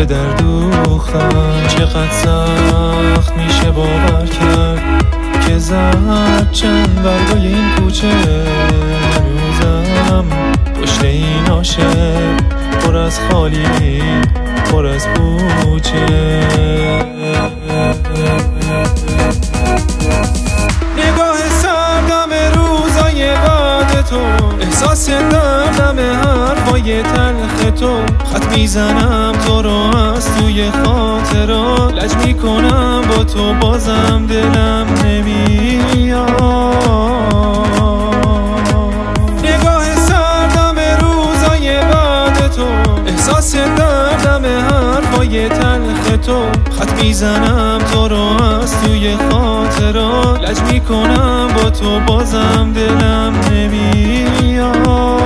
به در دوختم. چقدر سخت میشه باور کرد که زد چند برگای این کوچه. هنوزم پشت این عاشق پر از خالی پر از پوچه. نگاه سردم روزای بعد تو، احساس دردم حرفای تلخ تو. خط میزنم تو رو از توی خاطرات، لج میکنم با تو بازم دلم نمیاد. نگاه سردم روزای بعد تو، احساس دردم حرفای تلخ تو. خط میزنم تو رو از توی خاطرات، لج میکنم با تو بازم دلم نمیاد.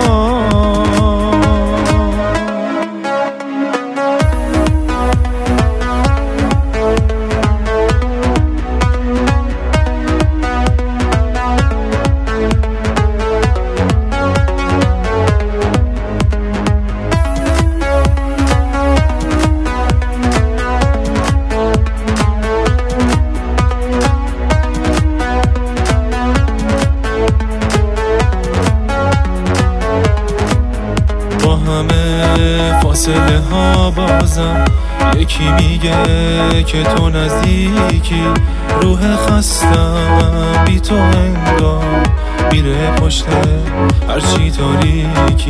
فاصله ها بازم یکی میگه که تو نزدیکی. روح خستم بی تو انگار میره پشت هرچی تاریکی.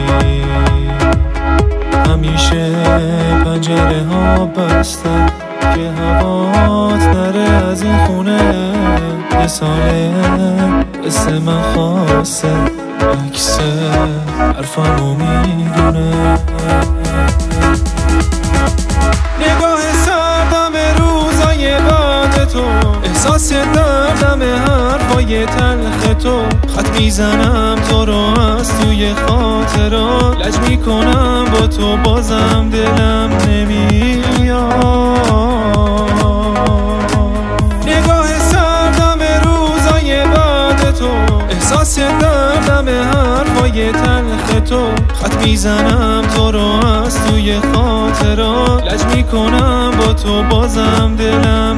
همیشه پنجره ها بسته که هوات نره از این خونه. یه ساله اسم من خواسته عکس حرفمو میدونه. نگاه سردم روزای بعد تو، احساس دردم حرفای تلخ تو. خط میزنم تو رو از توی خاطرات، لج میکنم با تو بازم دلم نمیاد. نگاه سردم روزای بعد تو، احساس دردم حرفای تلخ تو. خط میزنم تو رو از توی خاطرات، لج میکنم با تو بازم دلم